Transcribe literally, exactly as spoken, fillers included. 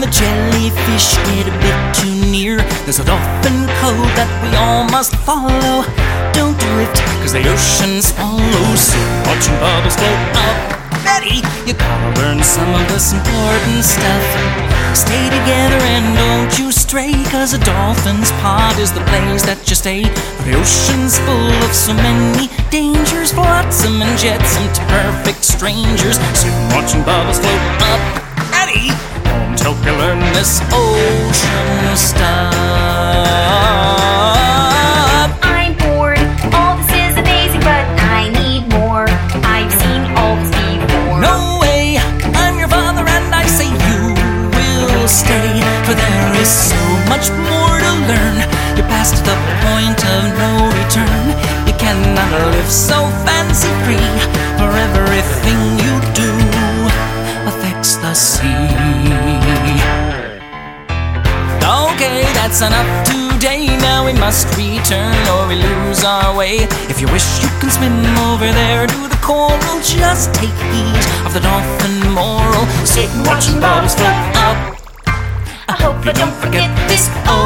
jellyfish get a bit too near, there's a dolphin code that we all must follow. Don't drift, cause the ocean swallows. So watching bubbles float up. Betty, you gotta learn some of this important stuff. Stay together and don't you stray, cause a dolphin's pod is the place that you stay. The ocean's full of so many dangers, flotsam and jetsam to perfect strangers. So watching bubbles float up. Betty, won't help you learn this ocean stuff. I'm bored, all this is amazing, but I need more. I've seen all this before. No way, I'm your father and I say you will stay, for there is so much more to learn. You're past the point of no return. You cannot live so fancy free, for everything you do affects the sea. Okay, that's enough today. Now we must return or we lose our way. If you wish, you can swim over there to the coral. Just take heed of the dolphin moral. Sit watching bubbles float up. I hope you don't forget this.